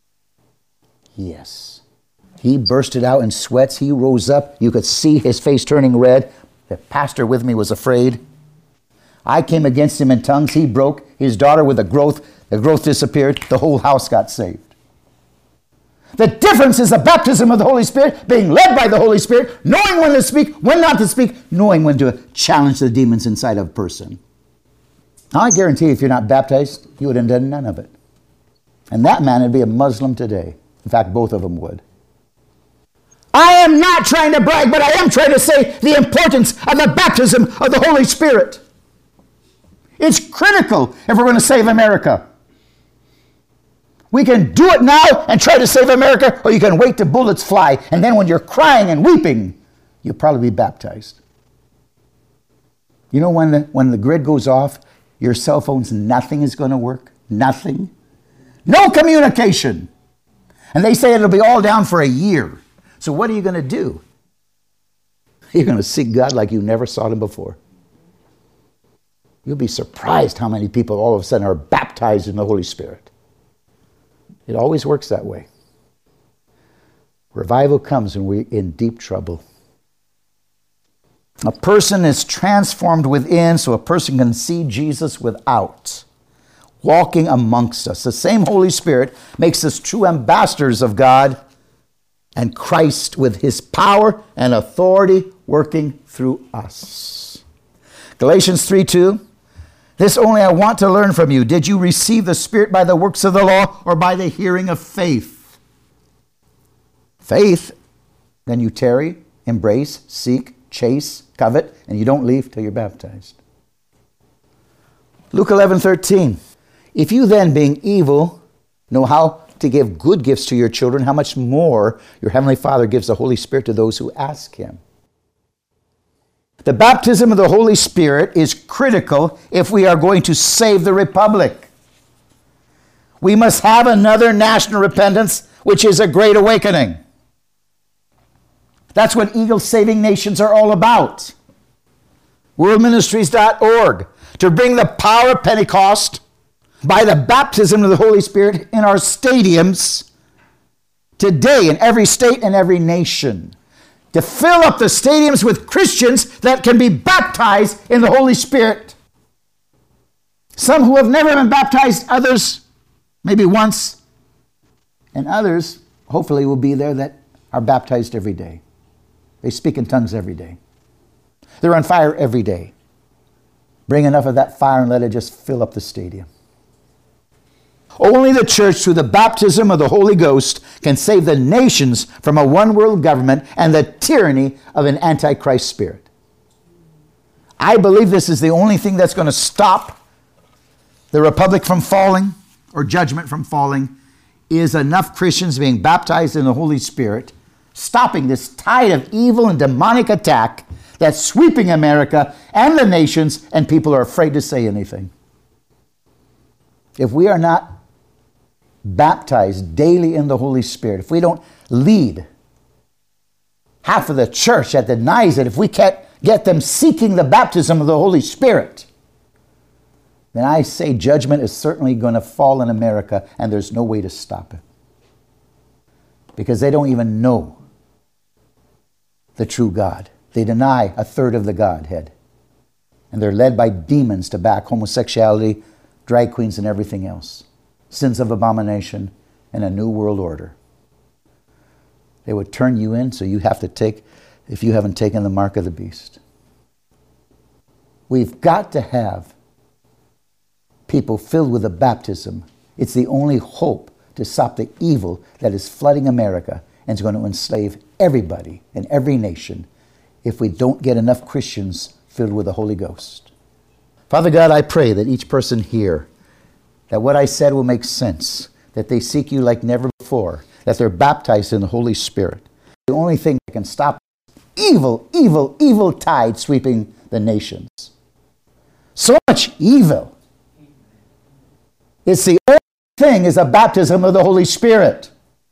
Yes. He bursted out in sweats. He rose up. You could see his face turning red. The pastor with me was afraid. I came against him in tongues. He broke. His daughter with the growth, the growth disappeared. The whole house got saved. The difference is the baptism of the Holy Spirit, being led by the Holy Spirit, knowing when to speak, when not to speak, knowing when to challenge the demons inside of a person. Now, I guarantee you, if you're not baptized, you would have done none of it. And that man would be a Muslim today. In fact, both of them would. I am not trying to brag, but I am trying to say the importance of the baptism of the Holy Spirit. It's critical if we're going to save America. We can do it now and try to save America, or you can wait till bullets fly, and then when you're crying and weeping, you'll probably be baptized. You know when the, when the grid goes off, your cell phones, nothing is going to work. Nothing. No communication. And they say it'll be all down for a year. So what are you going to do? You're going to seek God like you never sought him before. You'll be surprised how many people all of a sudden are baptized in the Holy Spirit. It always works that way. Revival comes when we're in deep trouble. A person is transformed within so a person can see Jesus without, walking amongst us. The same Holy Spirit makes us true ambassadors of God and Christ with his power and authority working through us. Galatians three two. This only I want to learn from you. Did you receive the Spirit by the works of the law or by the hearing of faith? Faith, then you tarry, embrace, seek, chase, covet, and you don't leave till you're baptized. Luke eleven thirteen. If you then, being evil, know how to give good gifts to your children, how much more your Heavenly Father gives the Holy Spirit to those who ask him. The baptism of the Holy Spirit is critical if we are going to save the republic. We must have another national repentance, which is a great awakening. That's what Eagle Saving Nations are all about. world ministries dot org, to bring the power of Pentecost by the baptism of the Holy Spirit in our stadiums today in every state and every nation. To fill up the stadiums with Christians that can be baptized in the Holy Spirit. Some who have never been baptized, others maybe once, and others hopefully will be there that are baptized every day. They speak in tongues every day. They're on fire every day. Bring enough of that fire and let it just fill up the stadium. Only the church, through the baptism of the Holy Ghost, can save the nations from a one-world government and the tyranny of an antichrist spirit. I believe this is the only thing that's going to stop the republic from falling or judgment from falling, is enough Christians being baptized in the Holy Spirit, stopping this tide of evil and demonic attack that's sweeping America and the nations, and people are afraid to say anything. If we are not baptized daily in the Holy Spirit, if we don't lead half of the church that denies it, if we can't get them seeking the baptism of the Holy Spirit, then I say judgment is certainly going to fall in America, and there's no way to stop it. Because they don't even know the true God. They deny a third of the Godhead. And they're led by demons to back homosexuality, drag queens, and everything else. Sins of abomination and a new world order. They would turn you in, so you have to take, if you haven't taken the mark of the beast. We've got to have people filled with the baptism. It's the only hope to stop the evil that is flooding America and is going to enslave everybody in every nation if we don't get enough Christians filled with the Holy Ghost. Father God, I pray that each person here, that what I said will make sense, that they seek you like never before, that they're baptized in the Holy Spirit. The only thing that can stop evil, evil, evil tide sweeping the nations. So much evil. It's the only thing is the baptism of the Holy Spirit.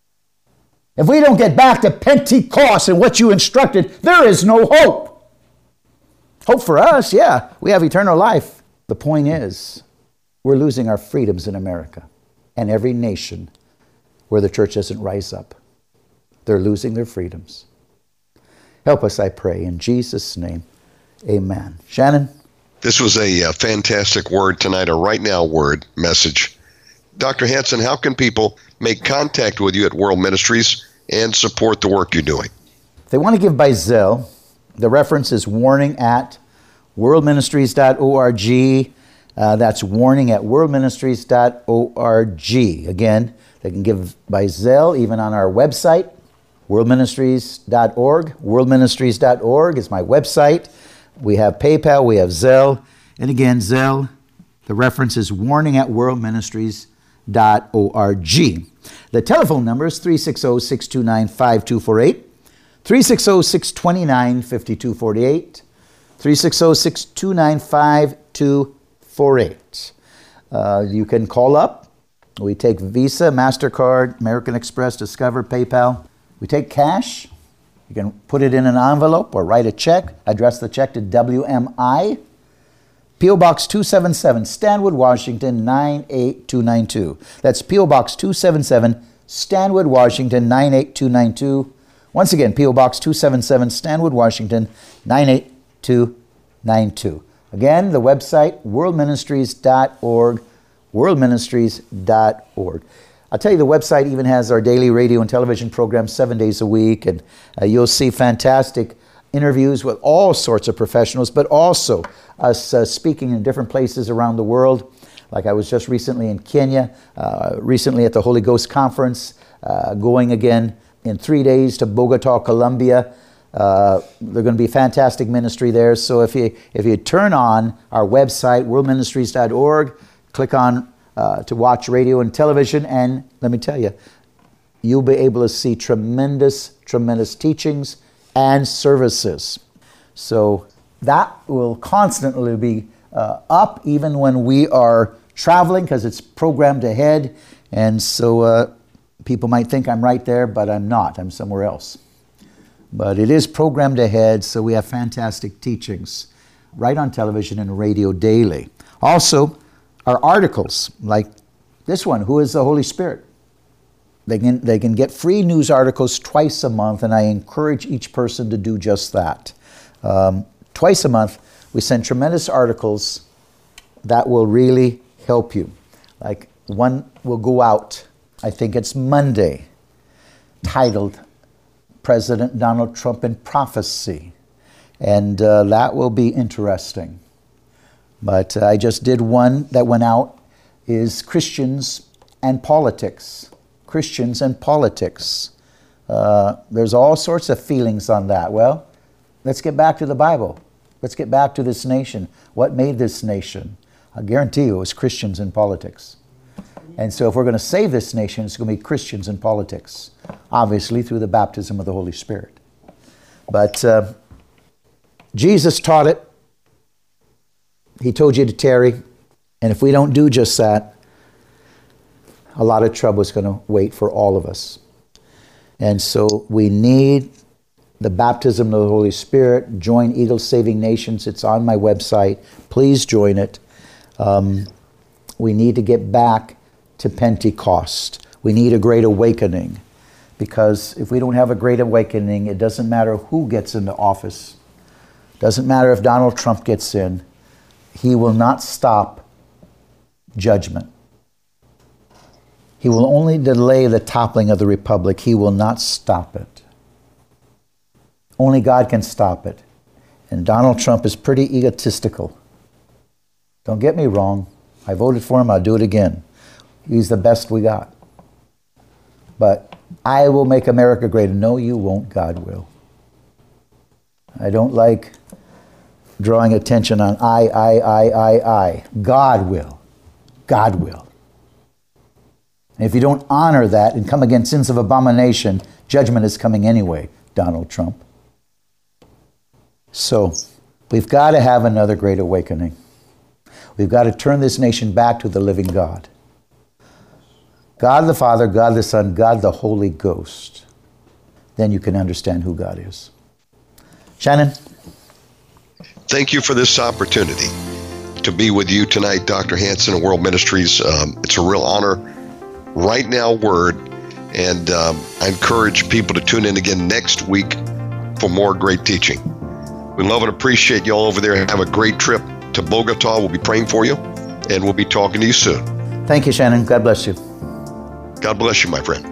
If we don't get back to Pentecost and what you instructed, there is no hope. Hope for us, yeah. We have eternal life. The point is, we're losing our freedoms in America and every nation where the church doesn't rise up. They're losing their freedoms. Help us, I pray, in Jesus' name. Amen. Shannon? This was a uh, fantastic word tonight, a right now word message. Doctor Hansen, how can people make contact with you at World Ministries and support the work you're doing? If they want to give by Zelle, the reference is warning at world ministries dot org. Uh, that's warning at world ministries dot org. Again, they can give by Zelle, even on our website, world ministries dot org. world ministries dot org is my website. We have PayPal, we have Zelle. And again, Zelle, the reference is warning at world ministries dot org. The telephone number is three six zero, six two nine, five two four eight, three six zero, six two nine, five two four eight, three six zero, six two nine, five two four eight. Uh, you can call up. We take Visa, MasterCard, American Express, Discover, PayPal. We take cash. You can put it in an envelope or write a check. Address the check to W M I, P O Box two seventy-seven, Stanwood, Washington, nine eight two nine two. That's P O Box two seventy-seven, Stanwood, Washington, nine eight two nine two. Once again, P O Box two seventy-seven, Stanwood, Washington, nine eight two nine two. Again, the website, world ministries dot org, world ministries dot org. I'll tell you, the website even has our daily radio and television programs seven days a week, and uh, you'll see fantastic interviews with all sorts of professionals, but also us uh, speaking in different places around the world. Like I was just recently in Kenya, uh, recently at the Holy Ghost Conference, uh, going again in three days to Bogota, Colombia. Uh, there's going to be fantastic ministry there. So if you if you turn on our website, world ministries dot org, click on uh, to watch radio and television, and let me tell you, you'll be able to see tremendous, tremendous teachings and services. So that will constantly be uh, up even when we are traveling, because it's programmed ahead. And so uh, people might think I'm right there, but I'm not. I'm somewhere else. But it is programmed ahead, so we have fantastic teachings right on television and radio daily. Also, our articles, like this one, Who is the Holy Spirit? They can, they can get free news articles twice a month, and I encourage each person to do just that. Um, twice a month, we send tremendous articles that will really help you. Like one will go out, I think it's Monday, titled President Donald Trump in prophecy. And uh, that will be interesting. But uh, I just did one that went out, is Christians and politics. Christians and politics. Uh, there's all sorts of feelings on that. Well, let's get back to the Bible. Let's get back to this nation. What made this nation? I guarantee you it was Christians and politics. And so if we're going to save this nation, it's going to be Christians and politics. Obviously through the baptism of the Holy Spirit. But uh, Jesus taught it. He told you to tarry. And if we don't do just that, a lot of trouble is going to wait for all of us. And so we need the baptism of the Holy Spirit. Join Eagle Saving Nations. It's on my website. Please join it. Um, we need to get back to Pentecost. We need a great awakening. Because if we don't have a great awakening, it doesn't matter who gets into office. Doesn't matter if Donald Trump gets in. He will not stop judgment. He will only delay the toppling of the republic. He will not stop it. Only God can stop it. And Donald Trump is pretty egotistical. Don't get me wrong. I voted for him. I'll do it again. He's the best we got. But I will make America great. No, you won't. God will. I don't like drawing attention on I, I, I, I, I. God will. God will. And if you don't honor that and come against sins of abomination, judgment is coming anyway, Donald Trump. So, we've got to have another great awakening. We've got to turn this nation back to the living God. God the Father, God the Son, God the Holy Ghost. Then you can understand who God is. Shannon? Thank you for this opportunity to be with you tonight, Doctor Hansen of World Ministries. Um, it's a real honor. Right Now Word. And um, I encourage people to tune in again next week for more great teaching. We love and appreciate you all over there. Have a great trip to Bogota. We'll be praying for you, and we'll be talking to you soon. Thank you, Shannon. God bless you. God bless you, my friend.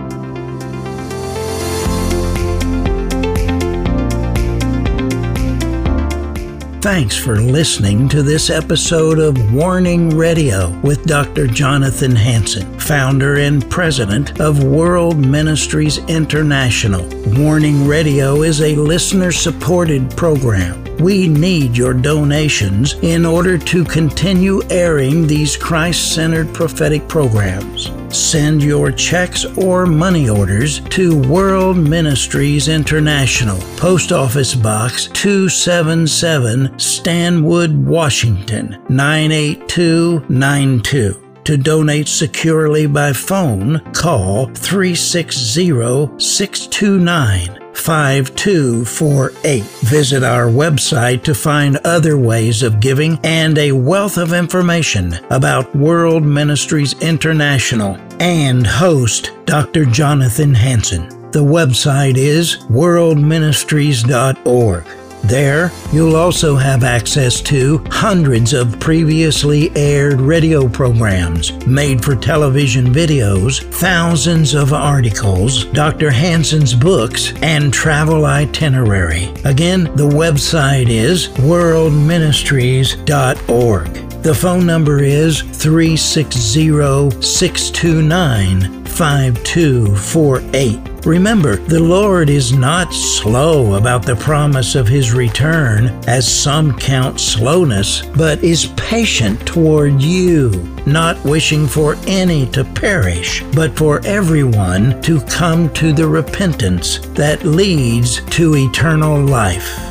Thanks for listening to this episode of Warning Radio with Doctor Jonathan Hansen, founder and president of World Ministries International. Warning Radio is a listener-supported program. We need your donations in order to continue airing these Christ-centered prophetic programs. Send your checks or money orders to World Ministries International, Post Office Box two seventy-seven, Stanwood, Washington, nine eight two nine two. To donate securely by phone, call three six zero, six two nine, five two four eight. Visit our website to find other ways of giving and a wealth of information about World Ministries International and host Doctor Jonathan Hansen. The website is world ministries dot org. There, you'll also have access to hundreds of previously aired radio programs, made-for-television videos, thousands of articles, Doctor Hansen's books, and travel itinerary. Again, the website is world ministries dot org. The phone number is three six zero, six two nine, five two four eight. Remember, the Lord is not slow about the promise of His return, as some count slowness, but is patient toward you, not wishing for any to perish, but for everyone to come to the repentance that leads to eternal life.